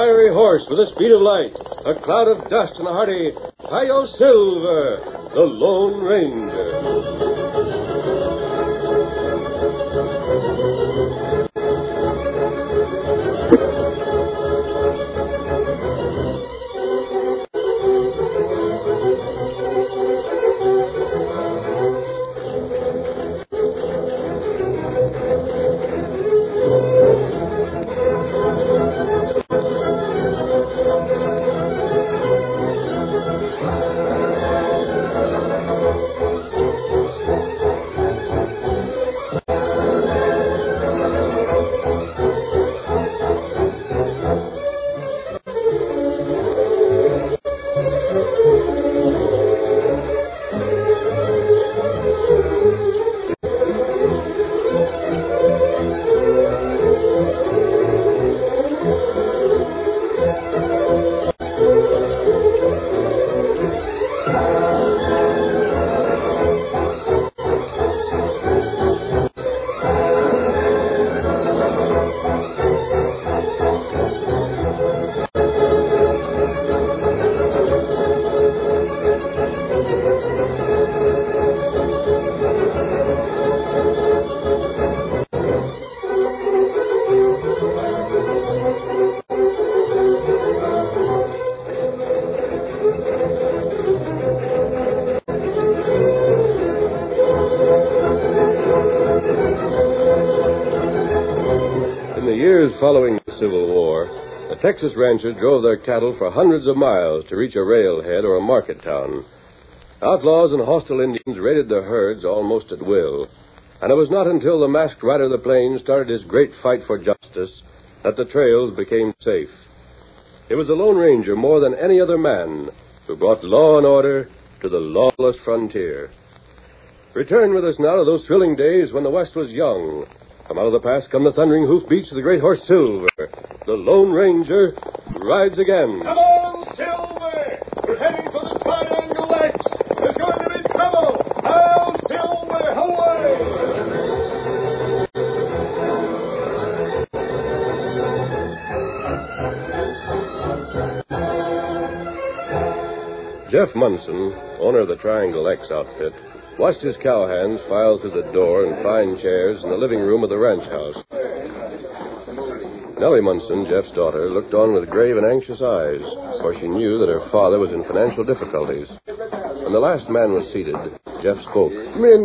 fiery horse with the speed of light, a cloud of dust, and a hearty Hi-Yo Silver, the Lone Ranger. In the years following the Civil War, the Texas ranchers drove their cattle for hundreds of miles to reach a railhead or a market town. Outlaws and hostile Indians raided their herds almost at will, and it was not until the masked rider of the plains started his great fight for justice that the trails became safe. It was the Lone Ranger, more than any other man, who brought law and order to the lawless frontier. Return with us now to those thrilling days when the West was young. From out of the past come the thundering hoofbeats of the great horse Silver. The Lone Ranger rides again. Come on, Silver! We're heading for the Triangle X. There's going to be trouble. Now, Silver, away! Jeff Munson, owner of the Triangle X outfit, watched his cowhands file through the door and fine chairs in the living room of the ranch house. Nellie Munson, Jeff's daughter, looked on with grave and anxious eyes, for she knew that her father was in financial difficulties. When the last man was seated, Jeff spoke. Men,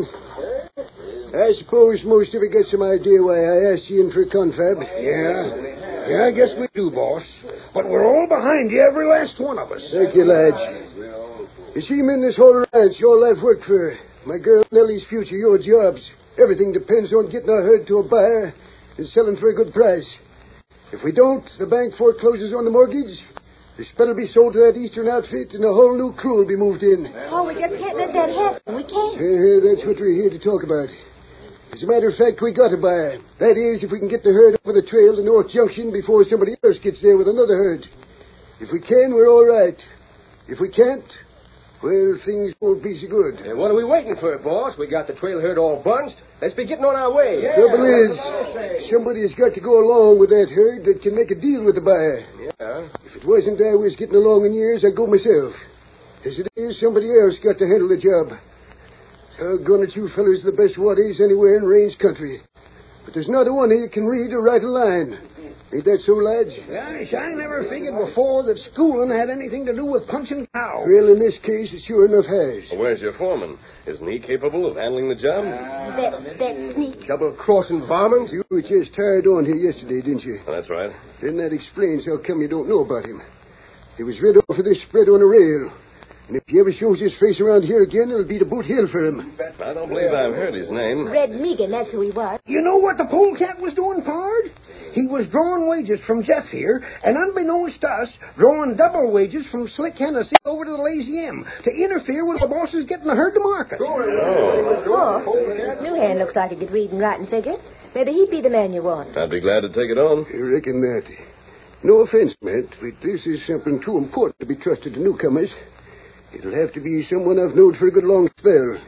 I suppose most of you get some idea why I asked you in for a confab. Yeah, I guess we do, boss. But we're all behind you, every last one of us. Thank you, lads. You see, men, this whole ranch, all I've worked for. My girl Nellie's future, your jobs. Everything depends on getting our herd to a buyer and selling for a good price. If we don't, the bank forecloses on the mortgage. The spread will be sold to that Eastern outfit, and a whole new crew will be moved in. Oh, we just can't let that happen. We can't. That's what we're here to talk about. As a matter of fact, we got a buyer. That is, if we can get the herd over the trail to North Junction before somebody else gets there with another herd. If we can, we're all right. If we can't, well, things won't be so good. What are we waiting for, boss? We got the trail herd all bunched. Let's be getting on our way. Trouble is, somebody's got to go along with that herd that can make a deal with the buyer. Yeah. If it wasn't I was getting along in years, I'd go myself. As it is, somebody else got to handle the job. Doggone it, you fellas are the best waddies anywhere in range country. But there's not a one of you can read or write a line. Ain't that so, lads? Gosh, I never figured before that schooling had anything to do with punching cows. Well, in this case, it sure enough has. Well, where's your foreman? Isn't he capable of handling the job? That sneak. Double-crossing varmint? You were just tired on here yesterday, didn't you? That's right. Then that explains how come you don't know about him. He was rid off of this spread on a rail. And if he ever shows his face around here again, it'll be to boot hill for him. I don't believe I've heard his name. Red Megan, that's who he was. You know what the polecat was doing, Pard? He was drawing wages from Jeff here, and unbeknownst to us, drawing double wages from Slick Hennessy over to the Lazy M to interfere with the bosses getting the herd to market. Oh, this new hand looks like he could read and write and figure. Maybe he'd be the man you want. I'd be glad to take it on. I reckon that. No offense, Matt, but this is something too important to be trusted to newcomers. It'll have to be someone I've known for a good long spell.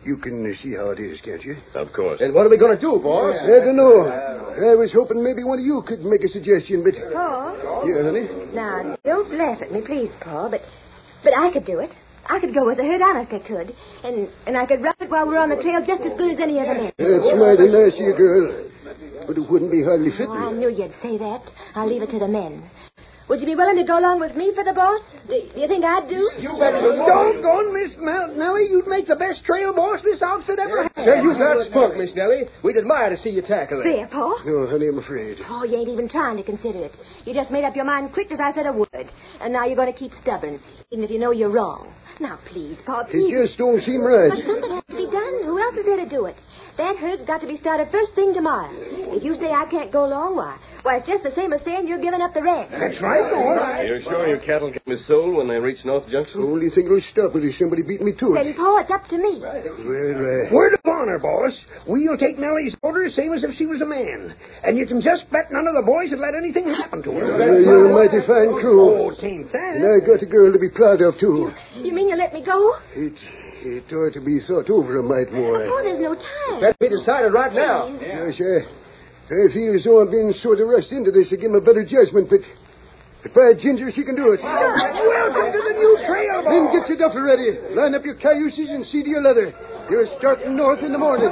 You can see how it is, can't you? Of course. And what are we going to do, boss? I don't know. I was hoping maybe one of you could make a suggestion, but... Paul? Yeah, honey? Now, don't laugh at me, please, Paul, but I could do it. I could go with the herd, honest I could. And I could run it while we're on the trail just as good as any other man. That's mighty nice of you, girl. But it wouldn't be hardly fit. Oh, I knew you'd say that. I'll leave it to the men. Would you be willing to go along with me for the boss? Do you think I'd do? Doggone, Miss Nellie, you'd make the best trail boss this outfit ever had. Sure, you got spunk, Miss Nellie. We'd admire to see you tackle it. There, Paul. No, honey, I'm afraid. Oh, you ain't even trying to consider it. You just made up your mind quick as I said a word. And now you're going to keep stubborn, even if you know you're wrong. Now, please, Paul, please. It just don't seem right. But something has to be done. Who else is there to do it? That herd's got to be started first thing tomorrow. If you say I can't go along, why it's just the same as saying you're giving up the ranch. That's right, boss. You're sure your cattle can be sold when they reach North Junction? The only thing that'll stop it is somebody beat me to it. Then, Paul, it's up to me. Well, Word of honor, boss. We'll take Nellie's orders same as if she was a man. And you can just bet none of the boys would let anything happen to her. you're a mighty fine crew. Oh, tain't that. And I got a girl to be proud of, too. You mean you let me go? It ought to be thought over a mite more. Oh, there's no time. Better be decided right now. Yes, I feel as though I'm being sort of rushed into this to give him a better judgment, but by ginger, she can do it. Welcome to the new trail, boss. Then get your duffel ready. Line up your cayuses and see to your leather. You're starting north in the morning.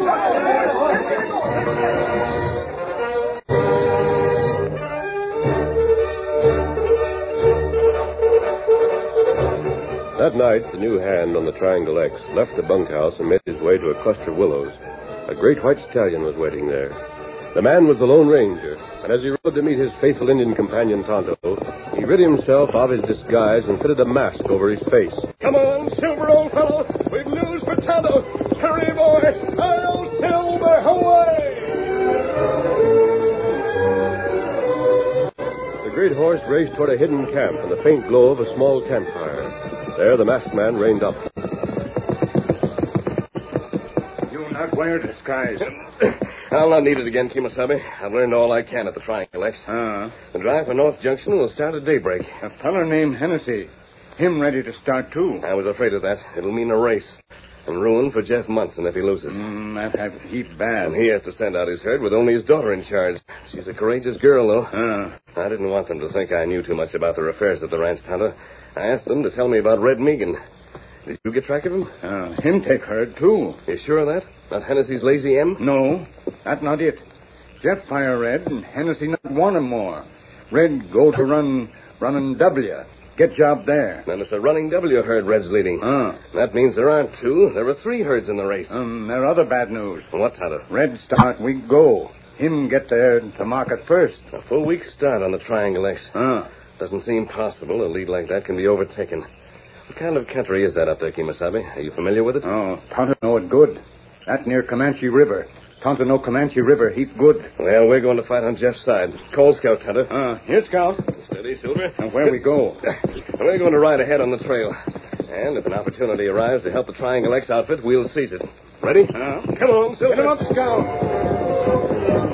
That night, the new hand on the Triangle X left the bunkhouse and made his way to a cluster of willows. A great white stallion was waiting there. The man was the Lone Ranger, and as he rode to meet his faithful Indian companion, Tonto, he rid himself of his disguise and fitted a mask over his face. Come on, Silver, old fellow. We've news for Tonto. Hurry, boy. I'll Silver, away! The great horse raced toward a hidden camp in the faint glow of a small campfire. There, the masked man reined up. You not wear disguise. I'll not need it again, Kimasabi. I've learned all I can at the Triangle X. The drive for North Junction will start at daybreak. A feller named Hennessy. Him ready to start, too. I was afraid of that. It'll mean a race. And ruin for Jeff Munson if he loses. That have heap bad. And he has to send out his herd with only his daughter in charge. She's a courageous girl, though. I didn't want them to think I knew too much about their affairs at the ranch, Tonto. I asked them to tell me about Red Meegan. Did you get track of him? Him take herd, too. You sure of that? Not Hennessy's Lazy M? No, that not it. Jeff fire Red, and Hennessy not want him more. Red go to running W. Get job there. Then it's a running W herd Red's leading. That means there aren't two. There are three herds in the race. There other bad news. What, Tonto? Red start, we go. Him get there to market first. A full week's start on the Triangle X. Doesn't seem possible a lead like that can be overtaken. What kind of country is that up there, Kimasabi? Are you familiar with it? Tonto know it good. That near Comanche River. Tonto know Comanche River heap good. Well, we're going to fight on Jeff's side. Call Scout, Tonto. Here, Scout. Steady, Silver. And where we go? We're going to ride ahead on the trail. And if an opportunity arrives to help the Triangle X outfit, we'll seize it. Ready? Come on, Silver. Get him up, Scout.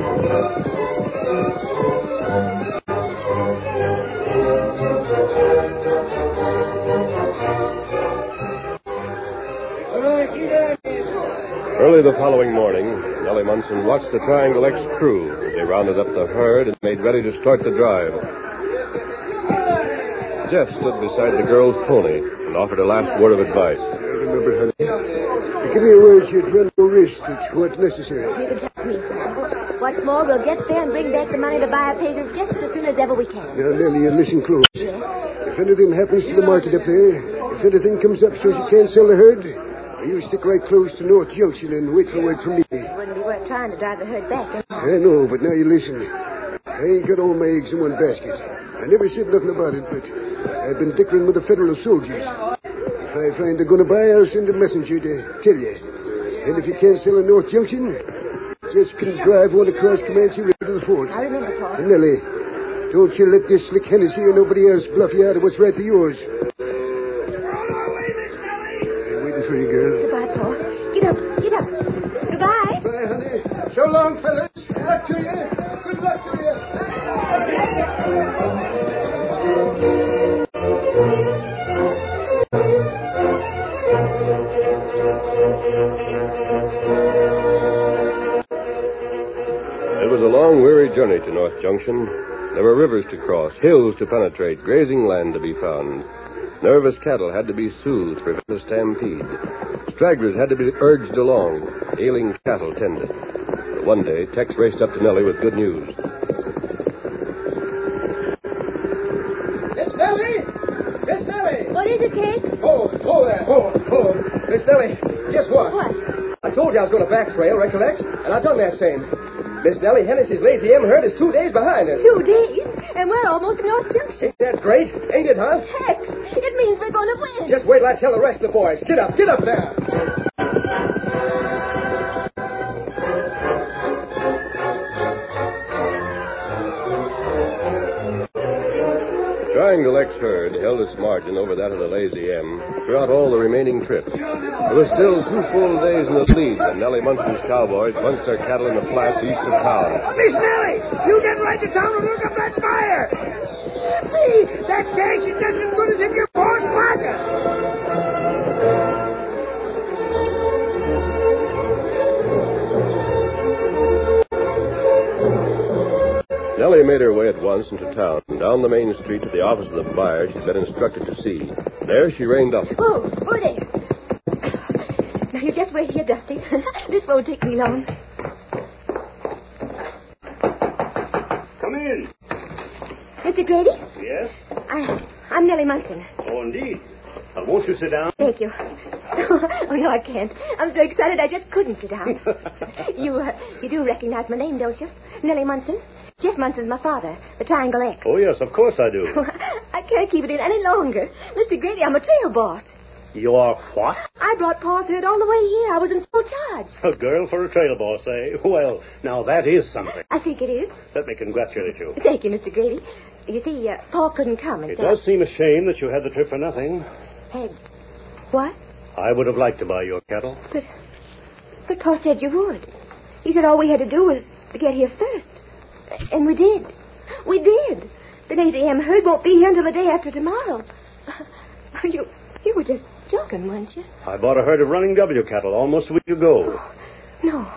Early the following morning, Nellie Munson watched the Triangle X crew as they rounded up the herd and made ready to start the drive. Jeff stood beside the girl's pony and offered a last word of advice. Remember, honey, give me a word you'd run no risk. It's what's necessary. You can trust me, Paul. What's more, we'll get there and bring back the money to buy our paces just as soon as ever we can. Now, Nellie, you listen close. Yes? If anything happens to the market up there, if anything comes up so you can't sell the herd, you stick right close to North Junction and wait for word from me. It wouldn't be worth trying to drive the herd back. I know, but now you listen. I ain't got all my eggs in one basket. I never said nothing about it, but I've been dickering with the federal soldiers. If I find they're going to buy, I'll send a messenger to tell you. And if you can't sell in North Junction, just can drive on across Comanche River to the fort. I remember, Paul. And Nellie, don't you let this slick Hennessy or nobody else bluff you out of what's right for yours. For you, girl. Goodbye, Paul. Get up. Get up. Goodbye. Bye, honey. So long, fellas. Good luck to you. Good luck to you. long, weary journey to North Junction. There were rivers to cross, hills to penetrate, grazing land to be found. Nervous cattle had to be soothed to prevent a stampede. Stragglers had to be urged along, ailing cattle tended. But one day, Tex raced up to Nellie with good news. Miss Nellie! Miss Nellie! What is it, Tex? Oh, there. Oh. Miss Nellie, guess what? What? I told you I was going to back trail, recollect? And I've done that same. Miss Nellie Hennessy's Lazy M herd is 2 days behind us. 2 days? And we're almost at North Junction. Ain't that great? Ain't it, huh? Tex, it means we're going to win. Just wait till I tell the rest of the boys. Get up there. Triangle X herd held its margin over that of the Lazy M throughout all the remaining trip. There were still 2 full days in the lead when Nellie Munson's cowboys bunched their cattle in the flats east of town. Miss Nellie, you get right to town and look up that fire. See, that dash is just as good as if your paws pocket. Nellie made her way at once into town, down the main street to the office of the buyer she'd been instructed to see. There she reined up. Oh, there. Now, you just wait here, Dusty. This won't take me long. Come in. Mr. Grady? Yes? I'm Nellie Munson. Oh, indeed. Won't you sit down? Thank you. Oh, no, I can't. I'm so excited I just couldn't sit down. You do recognize my name, don't you? Nellie Munson. Jeff Munson's my father, the Triangle X. Oh, yes, of course I do. I can't keep it in any longer. Mr. Grady, I'm a trail boss. You are what? I brought Paul's herd all the way here. I was in full charge. A girl for a trail boss, eh? Well, now that is something. I think it is. Let me congratulate you. Thank you, Mr. Grady. You see, Paul couldn't come. It does seem a shame that you had the trip for nothing. Had what? I would have liked to buy your cattle. But Paul said you would. He said all we had to do was to get here first. And we did. We did. The Lazy M herd won't be here until the day after tomorrow. You were just joking, weren't you? I bought a herd of running W cattle almost a week ago. No,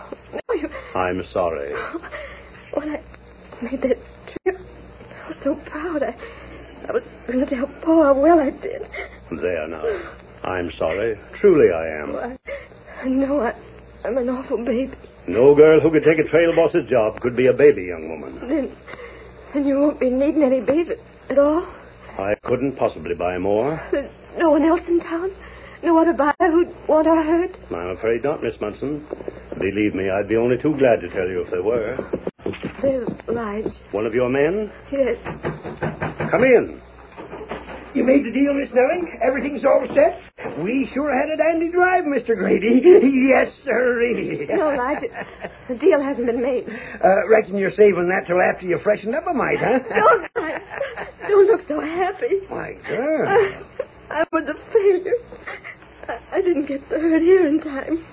I'm sorry. When I made that trip, I was so proud. I was going to tell Paul how well I did. There now. I'm sorry. Truly I am. Oh, I know I'm an awful baby. No girl who could take a trail boss's job could be a baby, young woman. Then you won't be needing any beef at all? I couldn't possibly buy more. There's no one else in town? No other buyer who'd want our herd? I'm afraid not, Miss Munson. Believe me, I'd be only too glad to tell you if there were. There's Lige. One of your men? Yes. Come in. You made the deal, Miss Nellie? Everything's all set? We sure had a dandy drive, Mr. Grady. Yes, sirree. No, Lige, the deal hasn't been made. Reckon you're saving that till after you freshen up a mite, huh? Don't, Lige. Don't look so happy. My girl. I was a failure. I didn't get the herd here in time.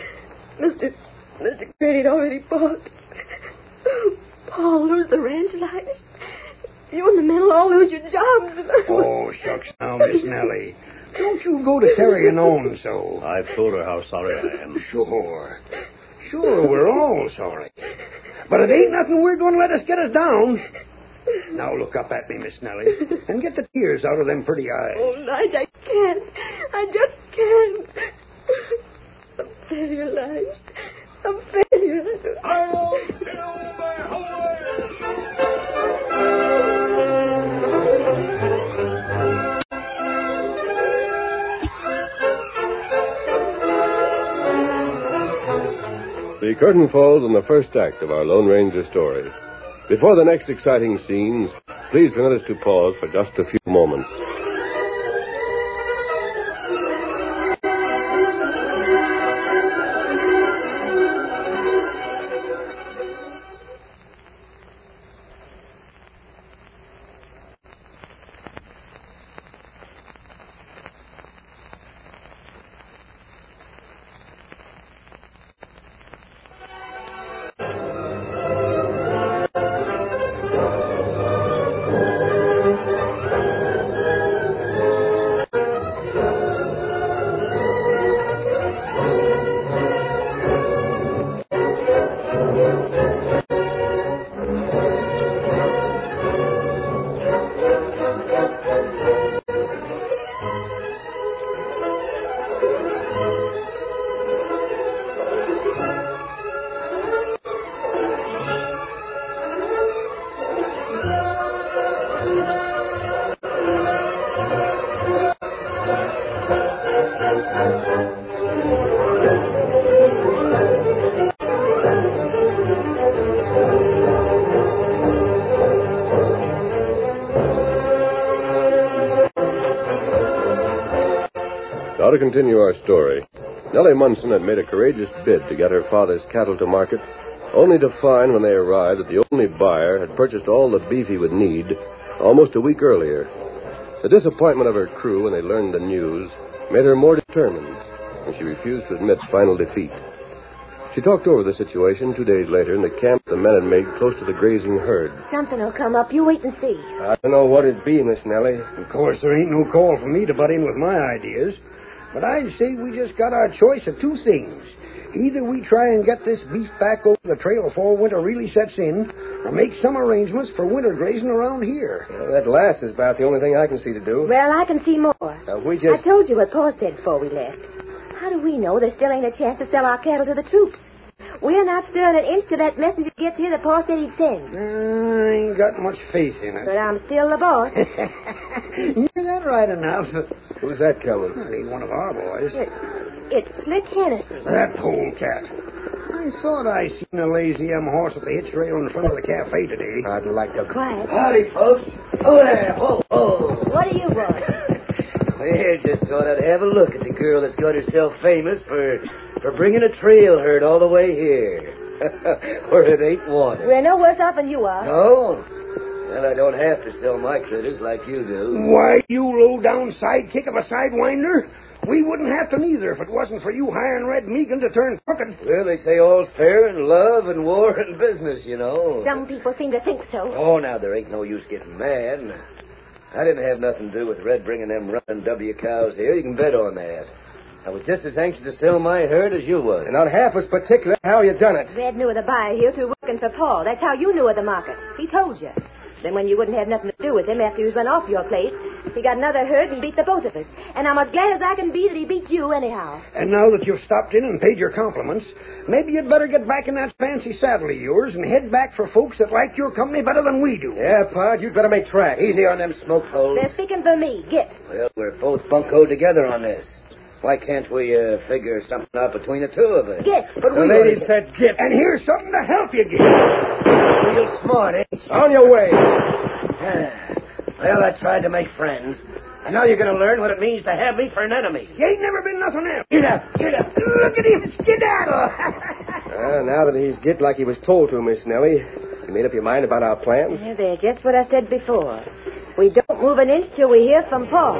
Mr. Grady'd already bought. Paul lose the ranch, Lige. You and the men will all lose your jobs. Oh, shucks now, Miss Nellie. Don't you go to carrying on so. I've told her how sorry I am. Sure, we're all sorry. But it ain't nothing we're going to let us get us down. Now look up at me, Miss Nellie, and get the tears out of them pretty eyes. Oh, Lige, I can't. I just can't. A failure, Lige. A failure. I'll Silver, away! The curtain falls on the first act of our Lone Ranger story. Before the next exciting scenes, please permit us to pause for just a few moments. continue our story. Nellie Munson had made a courageous bid to get her father's cattle to market, only to find when they arrived that the only buyer had purchased all the beef he would need almost a week earlier. The disappointment of her crew when they learned the news made her more determined, and she refused to admit final defeat. She talked over the situation 2 days later in the camp the men had made close to the grazing herd. Something will come up. You wait and see. I don't know what it'd be, Miss Nellie. Of course, there ain't no call for me to butt in with my ideas. But I'd say we just got our choice of two things. Either we try and get this beef back over the trail before winter really sets in, or make some arrangements for winter grazing around here. Well, that last is about the only thing I can see to do. Well, I can see more. I told you what Paul said before we left. How do we know there still ain't a chance to sell our cattle to the troops? We're not stirring an inch till that messenger gets here that Paul said he'd send. I ain't got much faith in it. But I'm still the boss. You're that right enough. Who's that coming? Well, he's one of our boys. It's Slick Hennessy. That polecat. I thought I seen a Lazy M horse at the hitch rail in front of the cafe today. I'd like to... Quiet. Howdy, folks. Oh, there. Oh. What do you want? Well, just thought I'd have a look at the girl that's got herself famous for bringing a trail herd all the way here. Where it ain't wanted. We're no worse off than you are. No? Well, I don't have to sell my critters like you do. Why, you low-down sidekick of a sidewinder? We wouldn't have to neither if it wasn't for you hiring Red Meegan to turn crooked. Well, they say all's fair in love and war and business, you know. Some people seem to think so. Oh, now, there ain't no use getting mad. I didn't have nothing to do with Red bringing them running W cows here. You can bet on that. I was just as anxious to sell my herd as you was. And not half as particular how you done it. Red knew of the buyer here through working for Paul. That's how you knew of the market. He told you. Then when you wouldn't have nothing to do with him after he was run off your place, he got another herd and beat the both of us. And I'm as glad as I can be that he beat you anyhow. And now that you've stopped in and paid your compliments, maybe you'd better get back in that fancy saddle of yours and head back for folks that like your company better than we do. Yeah, Pod, you'd better make tracks. Easy on them smoke holes. They're speaking for me. Get. Well, we're both buncoed together on this. Why can't we figure something out between the two of us? Get. But The lady said get. And here's something to help you get. Real smart, ain't you? On your way. Well, I tried to make friends. And now you're going to learn what it means to have me for an enemy. You ain't never been nothing else. Get up. Look at him skedaddle. Now that he's get like he was told to, Miss Nellie, you made up your mind about our plan? Yeah, they're just what I said before. We don't move an inch till we hear from Paul.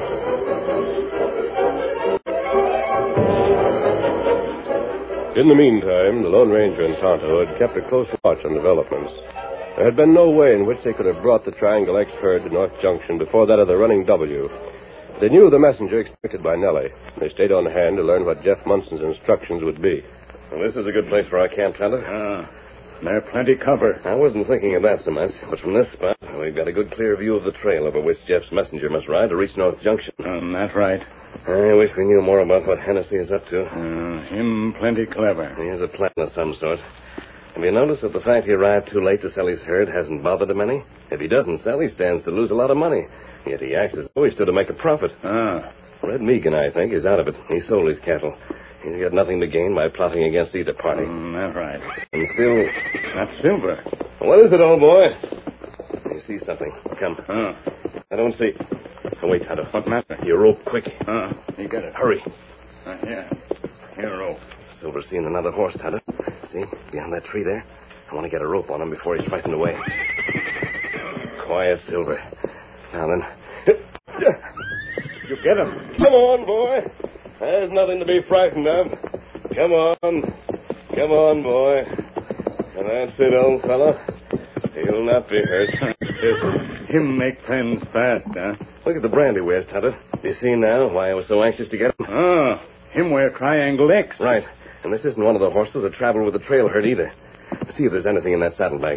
In the meantime, the Lone Ranger and Tonto had kept a close watch on developments. There had been no way in which they could have brought the Triangle X herd to North Junction before that of the Running W. They knew of the messenger expected by Nellie. They stayed on hand to learn what Jeff Munson's instructions would be. Well, this is a good place for our camp, Tonto. There's plenty cover. I wasn't thinking of that so much, but from this spot, we've got a good clear view of the trail over which Jeff's messenger must ride to reach North Junction. That's right. I wish we knew more about what Hennessy is up to. Him plenty clever. He has a plan of some sort. Have you noticed that the fact he arrived too late to sell his herd hasn't bothered him any? If he doesn't sell, he stands to lose a lot of money. Yet he acts as though he stood to make a profit. Red Meegan, I think, is out of it. He sold his cattle. He's got nothing to gain by plotting against either party. That's right. And still... That's Silver. What is it, old boy? You see something. Come. I don't see... Oh, wait, Tonto. What matter? Your rope, quick. You got it. Hurry. Here, rope. Silver's seeing another horse, Tonto. See? Behind that tree there. I want to get a rope on him before he's frightened away. Quiet, Silver. Now then. You get him. Come on, boy. There's nothing to be frightened of. Come on. Come on, boy. And that's it, old fellow. He'll not be hurt. Him make friends fast, huh? Look at the brand he wears, Tonto. You see now why I was so anxious to get him? Him wear Triangle X. Right. And this isn't one of the horses that traveled with the trail herd either. See if there's anything in that saddlebag.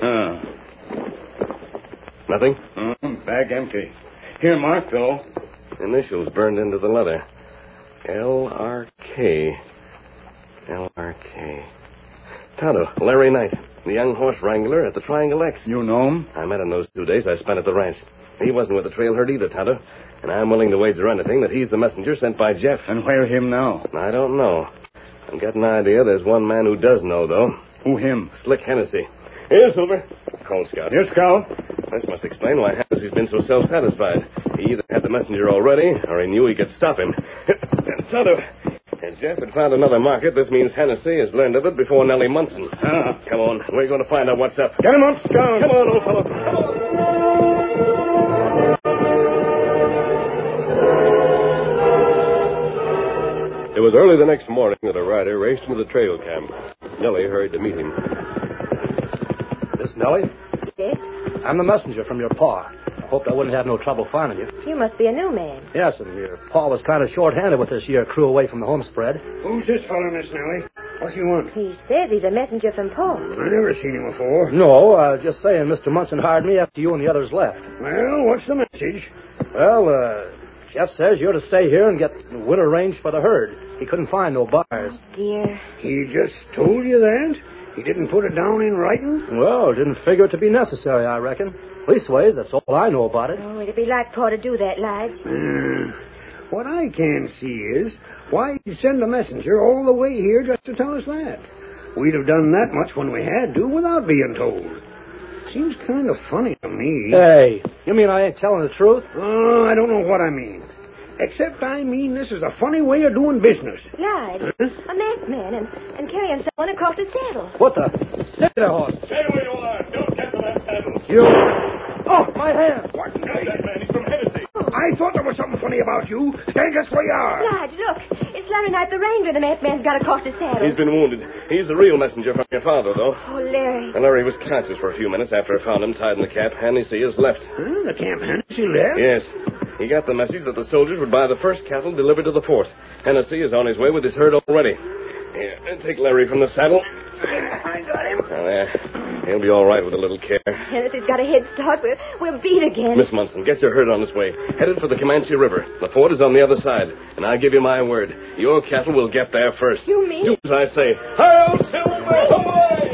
Nothing? Bag empty. Here, mark, though. Initials burned into the leather. L.R.K. L.R.K. Tonto, Larry Knight, the young horse wrangler at the Triangle X. You know him? I met him those 2 days I spent at the ranch. He wasn't with the trail herd either, Tonto. And I'm willing to wager anything that he's the messenger sent by Jeff. And where him now? I don't know. I'm getting an idea there's one man who does know, though. Who him? Slick Hennessy. Here, Silver. Cold Scout. Here, Scout. This must explain why He's been so self-satisfied. He either had the messenger already, or he knew he could stop him. And Tonto, if Jeff had found another market, this means Hennessy has learned of it before Nellie Munson. Come on, we're going to find out what's up. Get him up, Scout. Come on, old fellow. Come on. It was early the next morning that a rider raced into the trail camp. Nellie hurried to meet him. Miss Nellie? Yes? I'm the messenger from your pa. I hoped I wouldn't have no trouble finding you. You must be a new man. Yes, and your pa was kind of short-handed with this year crew away from the home spread. Who's this fellow, Miss Nellie? What's he want? He says he's a messenger from Paul. I never seen him before. No, just saying Mr. Munson hired me after you and the others left. Well, what's the message? Well, Jeff says you're to stay here and get wood arranged for the herd. He couldn't find no buyers. Dear. He just told you that? He didn't put it down in writing? Well, didn't figure it to be necessary, I reckon. Leastways, that's all I know about it. Oh, it'd be like Paul to do that, Lige. What I can see is why he'd send a messenger all the way here just to tell us that. We'd have done that much when we had to without being told. Seems kind of funny to me. Hey, you mean I ain't telling the truth? Oh, I don't know what I mean. Except I mean this is a funny way of doing business. Lige, a masked man and carrying someone across his saddle. What the? Stay there, horse. Stay where you are. Don't get to that saddle. You... Oh, my hand. What in the... That man, he's from Hennessy. I thought there was something funny about you. Stand just where you are. Lige, look. It's Larry Knight, the ranger the masked man's got across his saddle. He's been wounded. He's the real messenger from your father, though. Oh, Larry. And Larry was conscious for a few minutes after I found him tied in the cap. Hennessy has left. Huh? The camp Hennessy left? Yes. He got the message that the soldiers would buy the first cattle delivered to the fort. Hennessy is on his way with his herd already. Here, take Larry from the saddle. I got him. Now, there. He'll be all right with a little care. Hennessy's got a head start. We're beat again. Miss Munson, get your herd on its way. Headed for the Comanche River. The fort is on the other side. And I give you my word. Your cattle will get there first. You mean? Do as I say. Hi-yo, Silver! Away!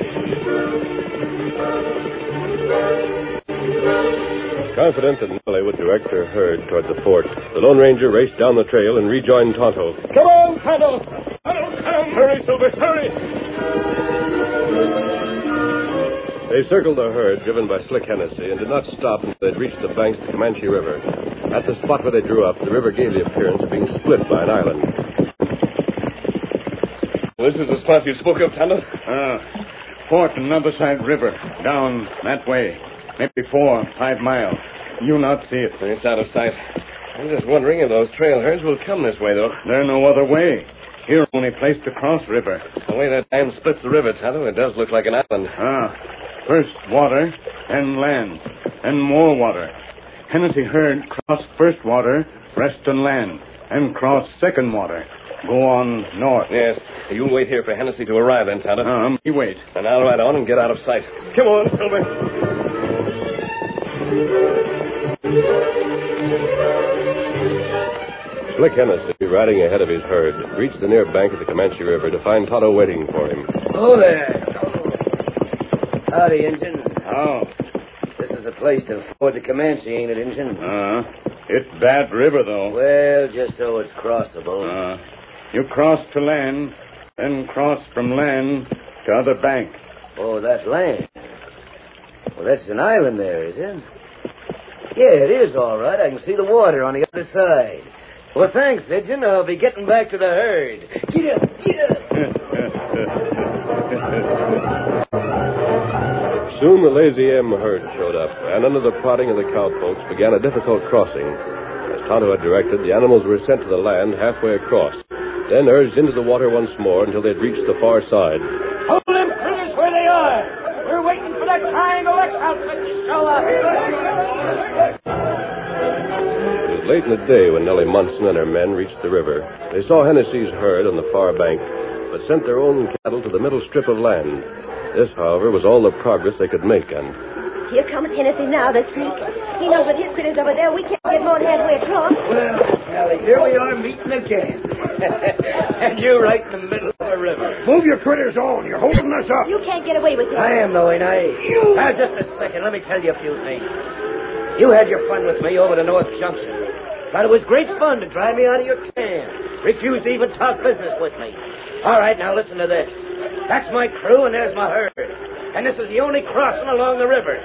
Confident that Nellie would direct her herd toward the fort, the Lone Ranger raced down the trail and rejoined Tonto. Come on, Tonto! Tonto, come! Hurry, Silver, hurry! They circled the herd, driven by Slick Hennessy, and did not stop until they'd reached the banks of the Comanche River. At the spot where they drew up, the river gave the appearance of being split by an island. This is the spot you spoke of, Tonto? Fort on the other side river. Down that way. Maybe 4 or 5 miles. You not see it. It's out of sight. I'm just wondering if those trail herds will come this way, though. There's no other way. Here, only place to cross river. The way that dam splits the river, Tonto, it does look like an island. First water, then land, then more water. Hennessy herd cross first water, rest on land, and cross second water. Go on north. Yes. You wait here for Hennessy to arrive, then, Tonto. Me wait. And I'll ride on and get out of sight. Come on, Silver. Slick Hennessy, riding ahead of his herd, reached the near bank of the Comanche River to find Tonto waiting for him. Oh, there. Howdy, Injun. Oh. This is a place to ford the Comanche, ain't it, Injun? It's bad river, though. Well, just so it's crossable. You cross to land, then cross from land to other bank. Oh, that land. Well, that's an island there, is it? Yeah, it is all right. I can see the water on the other side. Well, thanks, Injun. I'll be getting back to the herd. Get up, get up. Soon the Lazy M herd showed up, and under the prodding of the cowpokes began a difficult crossing. As Tonto had directed, the animals were sent to the land halfway across, then urged into the water once more until they'd reached the far side. Hold them critters where they are. We're waiting for that Triangle X outfit to show up. It was late in the day when Nellie Munson and her men reached the river. They saw Hennessy's herd on the far bank, but sent their own cattle to the middle strip of land. This, however, was all the progress they could make, and... Here comes Hennessy now, the sneak. He knows with his critters over there, we can't get more than halfway across. Well, Miss Nellie, here we are meeting again. And you're right in the middle of the river. Move your critters on. You're holding us up. You can't get away with him. I am, though, ain't I? Now, just a second. Let me tell you a few things. You had your fun with me over to North Junction. Thought it was great fun to drive me out of your camp. Refused to even talk business with me. All right, now listen to this. That's my crew, and there's my herd. And this is the only crossing along the river.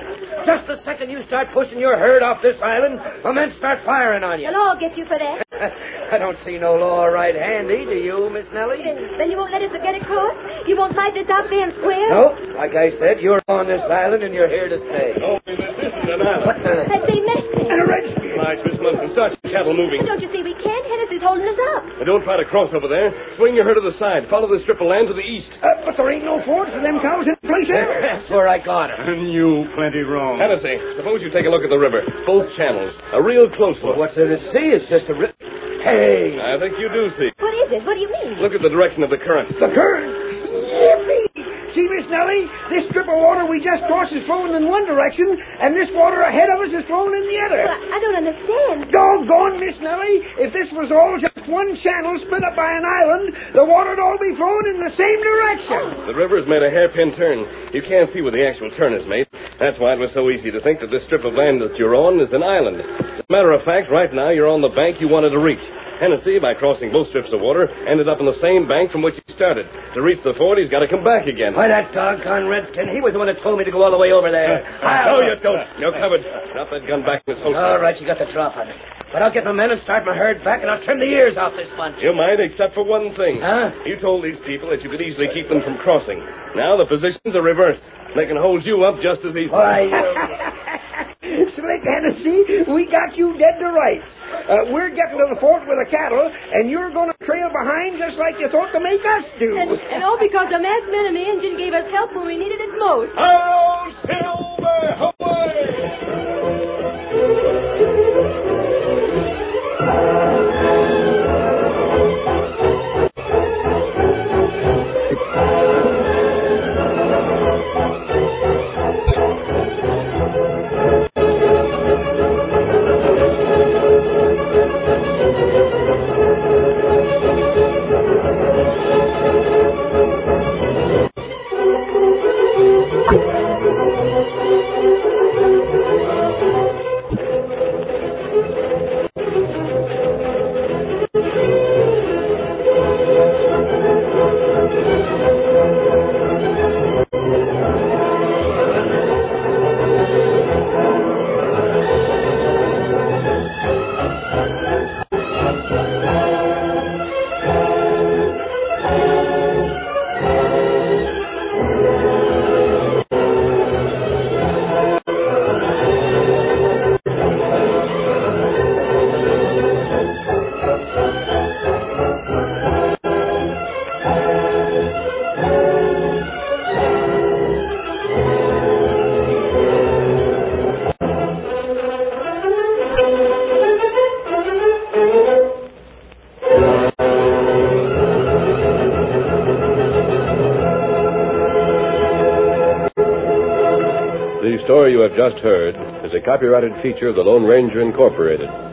Just the second you start pushing your herd off this island, the men start firing on you. The law gets you for that. I don't see no law right handy, do you, Miss Nellie? Then you won't let us get across? You won't fight this out fair and square? No. Like I said, you're on this island and you're here to stay. Oh, this isn't an island. What the... That's a Mexican. And a redskin. Right, Miss Munson, start your cattle moving. Don't you see we can't? Hennessy's holding us up. Now, don't try to cross over there. Swing your herd to the side. Follow this strip of land to the east. But there ain't no ford for them cows in the place there. That's where I got her. And you plenty wrong. Hennessy, suppose you take a look at the river. Both channels. A real close look. What's there to see? It's just a... Hey! I think you do see. What is it? What do you mean? Look at the direction of the current. The current? Yippee! See, Miss Nellie, this strip of water we just crossed is flowing in one direction, and this water ahead of us is flowing in the other. Well, I don't understand. Doggone, Miss Nellie, if this was all just one channel split up by an island, the water'd all be flowing in the same direction. The river's made a hairpin turn. You can't see where the actual turn is made. That's why it was so easy to think that this strip of land that you're on is an island. As a matter of fact, right now you're on the bank you wanted to reach. Hennessy, by crossing both strips of water, ended up on the same bank from which he started. To reach the ford, he's got to come back again. Why, that doggone redskin, he was the one that told me to go all the way over there. No, you don't. You're covered. Drop that gun back in his holster. All right, you got the drop on it. But I'll get my men and start my herd back, and I'll trim the ears off this bunch. You might, except for one thing. Huh? You told these people that you could easily keep them from crossing. Now the positions are reversed. They can hold you up just as easily. Slick Hennessy, we got you dead to rights. We're getting to the fort with the cattle, and you're going to trail behind just like you thought to make us do. And all because the masked men and the engine gave us help when we needed it most. Hello, Silver! Away! The story you have just heard is a copyrighted feature of the Lone Ranger Incorporated.